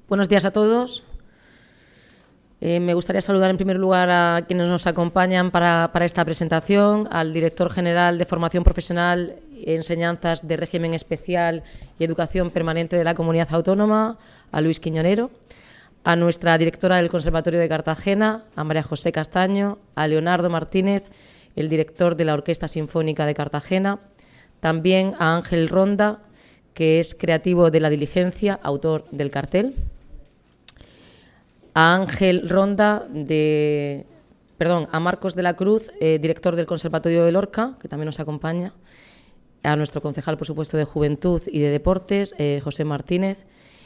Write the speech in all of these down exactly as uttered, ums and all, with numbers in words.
Buenos días a todos. Eh, me gustaría saludar en primer lugar a quienes nos acompañan para, para esta presentación, al Director General de Formación Profesional, Enseñanzas de Régimen Especial y Educación Permanente de la Comunidad Autónoma, a Luis Quiñonero, a nuestra directora del Conservatorio de Cartagena, a María José Castaño, a Leonardo Martínez, el director de la Orquesta Sinfónica de Cartagena, también a Ángel Ronda, que es creativo de La Diligencia, autor del cartel, a Ángel Ronda, de, perdón, a Marcos de la Cruz, eh, director del Conservatorio de Lorca, que también nos acompaña, a nuestro concejal, por supuesto, de Juventud y de Deportes, eh, José Martínez,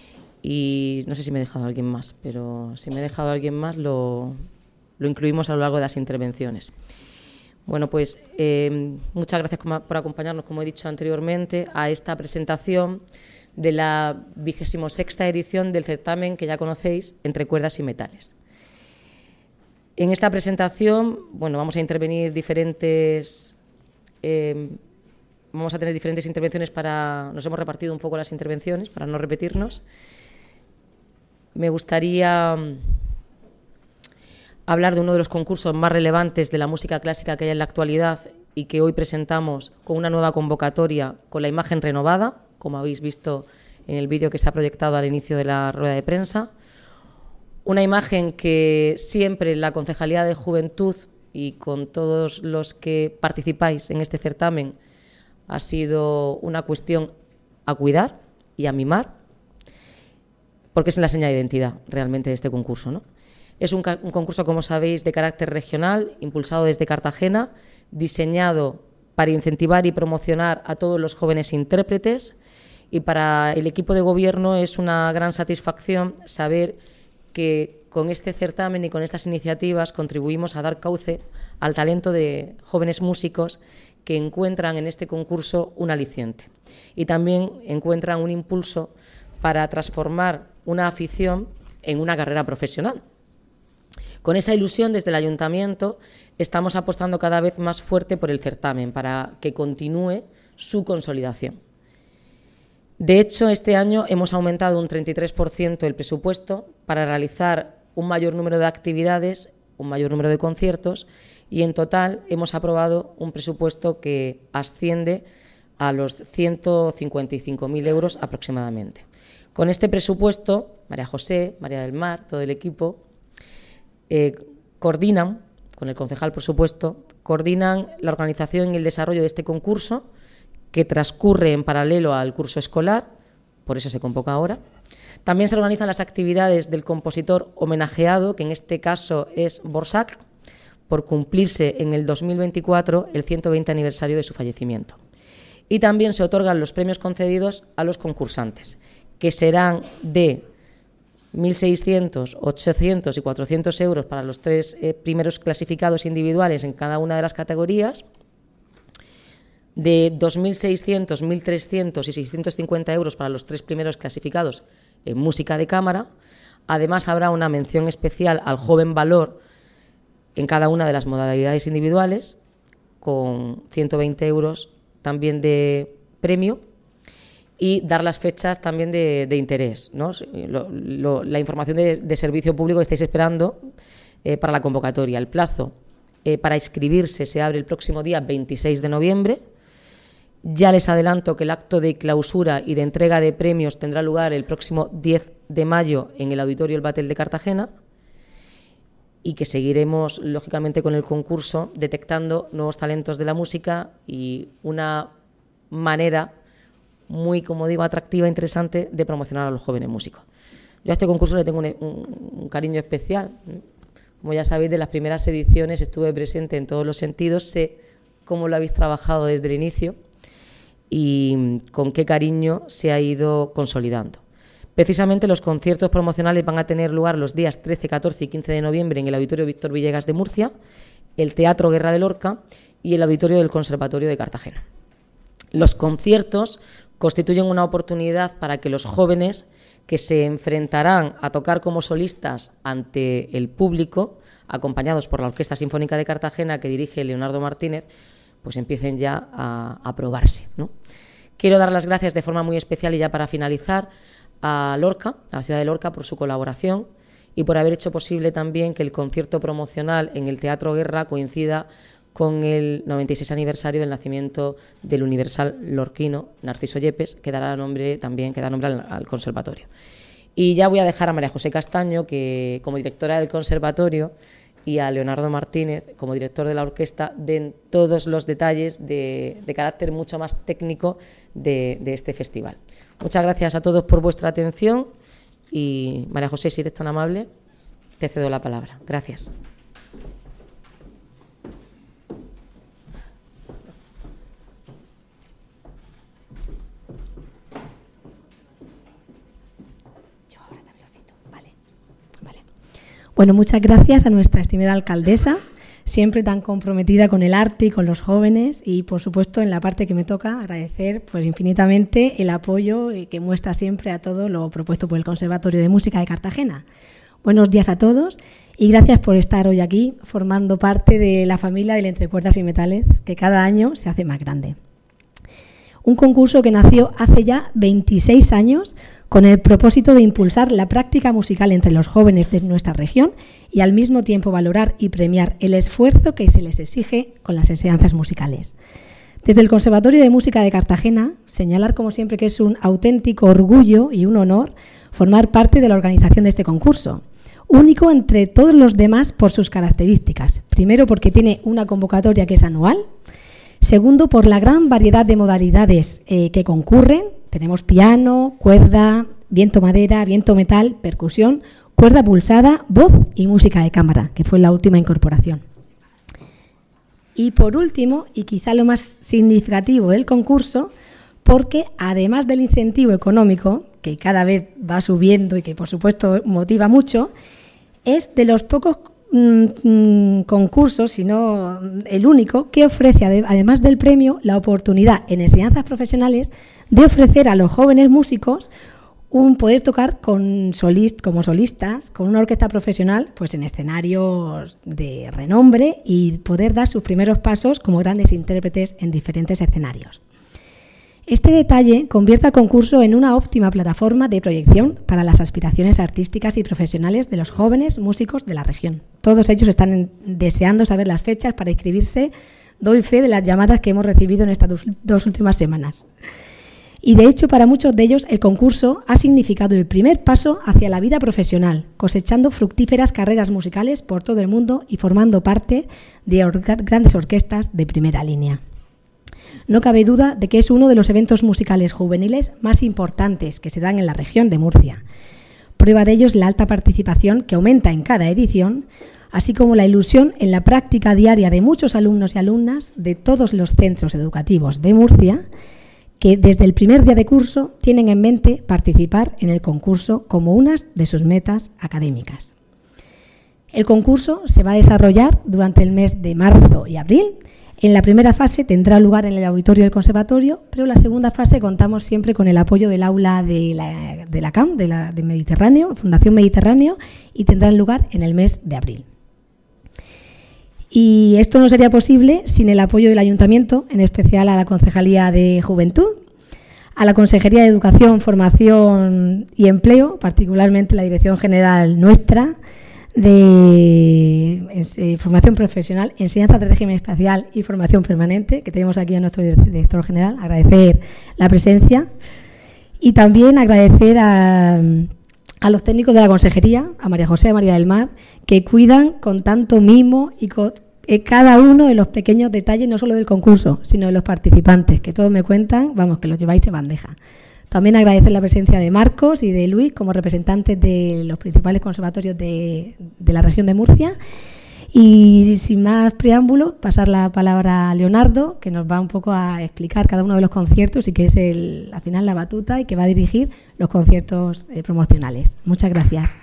y no sé si me he dejado a alguien más, pero si me he dejado a alguien más lo, lo incluimos a lo largo de las intervenciones. Bueno, pues eh, muchas gracias por acompañarnos, como he dicho anteriormente, a esta presentación de la vigésimo sexta edición del certamen que ya conocéis, Entre Cuerdas y Metales. En esta presentación, bueno, vamos a intervenir diferentes, eh, vamos a tener diferentes intervenciones para, nos hemos repartido un poco las intervenciones para no repetirnos. Me gustaría hablar de uno de los concursos más relevantes de la música clásica que hay en la actualidad y que hoy presentamos con una nueva convocatoria con la imagen renovada, como habéis visto en el vídeo que se ha proyectado al inicio de la rueda de prensa. Una imagen que siempre la Concejalía de Juventud y con todos los que participáis en este certamen ha sido una cuestión a cuidar y a mimar, porque es la señal de identidad realmente de este concurso, ¿no? Es un, un concurso, como sabéis, de carácter regional, impulsado desde Cartagena, diseñado para incentivar y promocionar a todos los jóvenes intérpretes, y para el equipo de gobierno es una gran satisfacción saber que con este certamen y con estas iniciativas contribuimos a dar cauce al talento de jóvenes músicos que encuentran en este concurso un aliciente y también encuentran un impulso para transformar una afición en una carrera profesional. Con esa ilusión, desde el Ayuntamiento estamos apostando cada vez más fuerte por el certamen para que continúe su consolidación. De hecho, este año hemos aumentado un treinta y tres por ciento el presupuesto para realizar un mayor número de actividades, un mayor número de conciertos, y en total hemos aprobado un presupuesto que asciende a los ciento cincuenta y cinco mil euros aproximadamente. Con este presupuesto, María José, María del Mar, todo el equipo, eh, coordinan, con el concejal por supuesto, coordinan la organización y el desarrollo de este concurso, que transcurre en paralelo al curso escolar, por eso se convoca ahora. También se organizan las actividades del compositor homenajeado, que en este caso es Borsak, por cumplirse en el dos mil veinticuatro el ciento veinte aniversario de su fallecimiento. Y también se otorgan los premios concedidos a los concursantes, que serán de mil seiscientos, ochocientos y cuatrocientos euros para los tres eh, primeros clasificados individuales en cada una de las categorías, de dos mil seiscientos, mil trescientos y seiscientos cincuenta euros para los tres primeros clasificados en música de cámara. Además, habrá una mención especial al joven valor en cada una de las modalidades individuales, con ciento veinte euros también de premio, y dar las fechas también de, de interés, ¿no? Lo, lo, la información de, de servicio público que estáis esperando eh, para la convocatoria. El plazo eh, para inscribirse se abre el próximo día veintiséis de noviembre. Ya les adelanto que el acto de clausura y de entrega de premios tendrá lugar el próximo diez de mayo en el Auditorio El Batel de Cartagena, y que seguiremos, lógicamente, con el concurso detectando nuevos talentos de la música y una manera muy, como digo, atractiva e interesante de promocionar a los jóvenes músicos. Yo a este concurso le tengo un, un, un cariño especial. Como ya sabéis, de las primeras ediciones estuve presente en todos los sentidos, sé cómo lo habéis trabajado desde el inicio y con qué cariño se ha ido consolidando. Precisamente los conciertos promocionales van a tener lugar los días trece, catorce y quince de noviembre en el Auditorio Víctor Villegas de Murcia, el Teatro Guerra de Lorca y el Auditorio del Conservatorio de Cartagena. Los conciertos constituyen una oportunidad para que los jóvenes que se enfrentarán a tocar como solistas ante el público, acompañados por la Orquesta Sinfónica de Cartagena que dirige Leonardo Martínez, pues empiecen ya a, a probarse, ¿no? Quiero dar las gracias de forma muy especial, y ya para finalizar, a Lorca, a la ciudad de Lorca, por su colaboración y por haber hecho posible también que el concierto promocional en el Teatro Guerra coincida con el noventa y seis aniversario del nacimiento del universal lorquino Narciso Yepes, que dará nombre también que da nombre al, al conservatorio. Y ya voy a dejar a María José Castaño, que como directora del conservatorio, y a Leonardo Martínez, como director de la orquesta, den todos los detalles de, de carácter mucho más técnico de, de este festival. Muchas gracias a todos por vuestra atención y, María José, si eres tan amable, te cedo la palabra. Gracias. Bueno, muchas gracias a nuestra estimada alcaldesa, siempre tan comprometida con el arte y con los jóvenes, y por supuesto en la parte que me toca agradecer pues infinitamente el apoyo que muestra siempre a todo lo propuesto por el Conservatorio de Música de Cartagena. Buenos días a todos y gracias por estar hoy aquí formando parte de la familia del Entre Cuerdas y Metales, que cada año se hace más grande. Un concurso que nació hace ya veintiséis años con el propósito de impulsar la práctica musical entre los jóvenes de nuestra región y al mismo tiempo valorar y premiar el esfuerzo que se les exige con las enseñanzas musicales. Desde el Conservatorio de Música de Cartagena, señalar como siempre que es un auténtico orgullo y un honor formar parte de la organización de este concurso, único entre todos los demás por sus características. Primero, porque tiene una convocatoria que es anual. Segundo, por la gran variedad de modalidades eh, que concurren. Tenemos piano, cuerda, viento madera, viento metal, percusión, cuerda pulsada, voz y música de cámara, que fue la última incorporación. Y por último, y quizá lo más significativo del concurso, porque además del incentivo económico, que cada vez va subiendo y que por supuesto motiva mucho, es de los pocos mmm, concursos, si no el único, que ofrece, además del premio, la oportunidad en enseñanzas profesionales de ofrecer a los jóvenes músicos un poder tocar con solist, como solistas, con una orquesta profesional, pues en escenarios de renombre y poder dar sus primeros pasos como grandes intérpretes en diferentes escenarios. Este detalle convierte al concurso en una óptima plataforma de proyección para las aspiraciones artísticas y profesionales de los jóvenes músicos de la región. Todos ellos están deseando saber las fechas para inscribirse. Doy fe de las llamadas que hemos recibido en estas dos, dos últimas semanas. Y de hecho, para muchos de ellos, el concurso ha significado el primer paso hacia la vida profesional, cosechando fructíferas carreras musicales por todo el mundo y formando parte de or- grandes orquestas de primera línea. No cabe duda de que es uno de los eventos musicales juveniles más importantes que se dan en la región de Murcia. Prueba de ello es la alta participación que aumenta en cada edición, así como la ilusión en la práctica diaria de muchos alumnos y alumnas de todos los centros educativos de Murcia, que desde el primer día de curso tienen en mente participar en el concurso como una de sus metas académicas. El concurso se va a desarrollar durante el mes de marzo y abril. En la primera fase tendrá lugar en el auditorio del conservatorio, pero en la segunda fase contamos siempre con el apoyo del aula de la, de la C A M, de la de Mediterráneo, Fundación Mediterráneo, y tendrá lugar en el mes de abril. Y esto no sería posible sin el apoyo del Ayuntamiento, en especial a la Concejalía de Juventud, a la Consejería de Educación, Formación y Empleo, particularmente la Dirección General nuestra de eh, Formación Profesional, Enseñanza de Régimen Especial y Formación Permanente, que tenemos aquí a nuestro director general. Agradecer la presencia y también agradecer a, a los técnicos de la Consejería, a María José y a María del Mar, que cuidan con tanto mimo y con eh, cada uno de los pequeños detalles, no solo del concurso, sino de los participantes, que todos me cuentan, vamos, que los lleváis en bandeja. También agradecer la presencia de Marcos y de Luis como representantes de los principales conservatorios de, de la región de Murcia. Y sin más preámbulo, pasar la palabra a Leonardo, que nos va un poco a explicar cada uno de los conciertos y que es el, al final la batuta y que va a dirigir los conciertos eh, promocionales. Muchas gracias.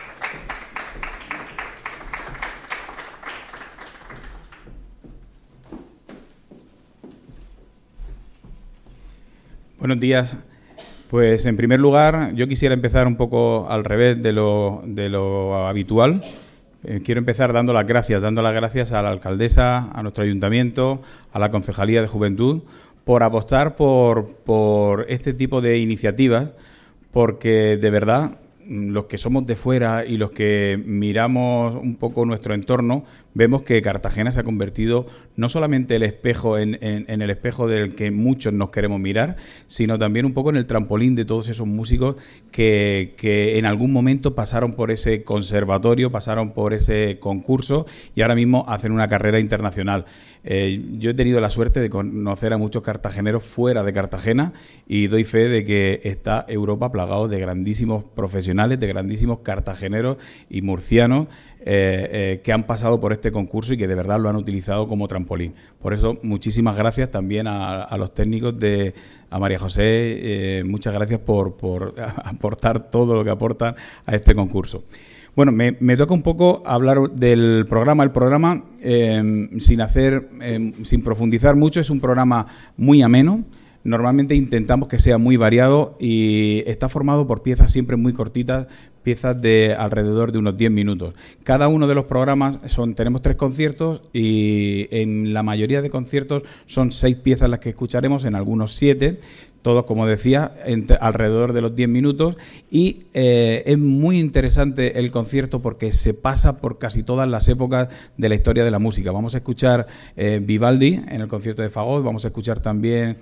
Buenos días. Pues en primer lugar, yo quisiera empezar un poco al revés de lo, de lo habitual. Eh, quiero empezar dando las gracias, dando las gracias a la alcaldesa, a nuestro ayuntamiento, a la Concejalía de Juventud, por apostar por, por este tipo de iniciativas, porque de verdad los que somos de fuera y los que miramos un poco nuestro entorno, vemos que Cartagena se ha convertido no solamente el espejo en, en, en el espejo del que muchos nos queremos mirar, sino también un poco en el trampolín de todos esos músicos que, que en algún momento pasaron por ese conservatorio, pasaron por ese concurso y ahora mismo hacen una carrera internacional. Eh, yo he tenido la suerte de conocer a muchos cartageneros fuera de Cartagena y doy fe de que está Europa plagado de grandísimos profesionales, de grandísimos cartageneros y murcianos eh, eh, que han pasado por este concurso y que de verdad lo han utilizado como trampolín. Por eso, muchísimas gracias también a, a los técnicos, de a María José, eh, muchas gracias por, por aportar todo lo que aportan a este concurso. Bueno, me, me toca un poco hablar del programa. El programa, eh, sin hacer, eh, sin profundizar mucho, es un programa muy ameno. Normalmente intentamos que sea muy variado y está formado por piezas siempre muy cortitas, piezas de alrededor de unos diez minutos. Cada uno de los programas son, tenemos tres conciertos y en la mayoría de conciertos son seis piezas las que escucharemos, en algunos siete. Todos, como decía, entre, alrededor de los diez minutos y eh, es muy interesante el concierto porque se pasa por casi todas las épocas de la historia de la música. Vamos a escuchar eh, Vivaldi en el concierto de Fagot, vamos a escuchar también,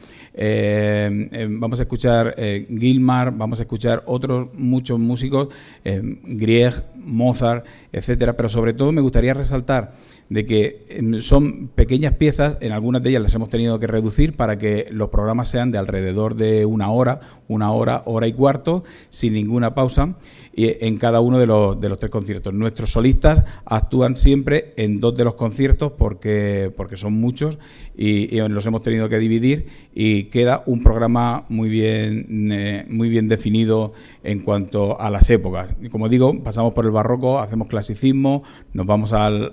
eh, eh, vamos a escuchar eh, Gilmar, vamos a escuchar otros muchos músicos, eh, Grieg, Mozart, etcétera, pero sobre todo me gustaría resaltar de que son pequeñas piezas, en algunas de ellas las hemos tenido que reducir para que los programas sean de alrededor de una hora, una hora, hora y cuarto, sin ninguna pausa, y en cada uno de los, de los tres conciertos. Nuestros solistas actúan siempre en dos de los conciertos porque, porque son muchos y, y los hemos tenido que dividir y queda un programa muy bien, eh, muy bien definido en cuanto a las épocas. Y como digo, pasamos por el barroco, hacemos clasicismo, nos vamos al,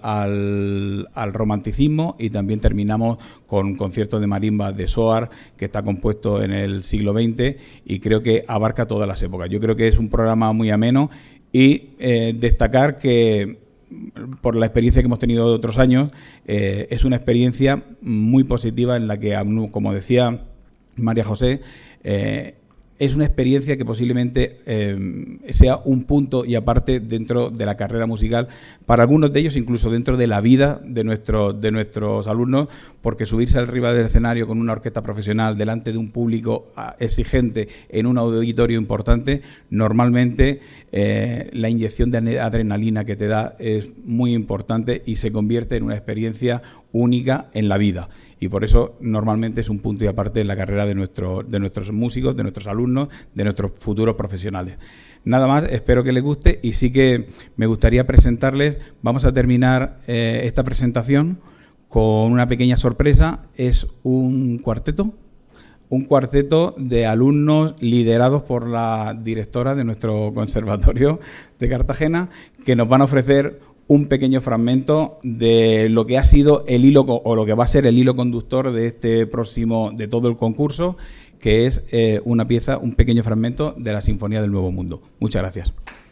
al, al romanticismo y también terminamos con un concierto de marimba de Soar que está compuesto en el siglo veinte y creo que abarca todas las épocas. Yo creo que es un programa muy ameno y eh, destacar que por la experiencia que hemos tenido de otros años, eh, es una experiencia muy positiva en la que, como decía María José, eh, es una experiencia que posiblemente eh, sea un punto y aparte dentro de la carrera musical, para algunos de ellos incluso dentro de la vida de, nuestro, de nuestros alumnos, porque subirse arriba del escenario con una orquesta profesional delante de un público exigente en un auditorio importante, normalmente eh, la inyección de adrenalina que te da es muy importante y se convierte en una experiencia única en la vida. Y por eso normalmente es un punto y aparte en la carrera de, nuestro, de nuestros músicos, de nuestros alumnos, de nuestros futuros profesionales. Nada más, espero que les guste y sí que me gustaría presentarles, vamos a terminar eh, esta presentación con una pequeña sorpresa. Es un cuarteto, un cuarteto de alumnos liderados por la directora de nuestro conservatorio de Cartagena, que nos van a ofrecer un pequeño fragmento de lo que ha sido el hilo o lo que va a ser el hilo conductor de este próximo, de todo el concurso, que es eh, una pieza, un pequeño fragmento de la Sinfonía del Nuevo Mundo. Muchas gracias.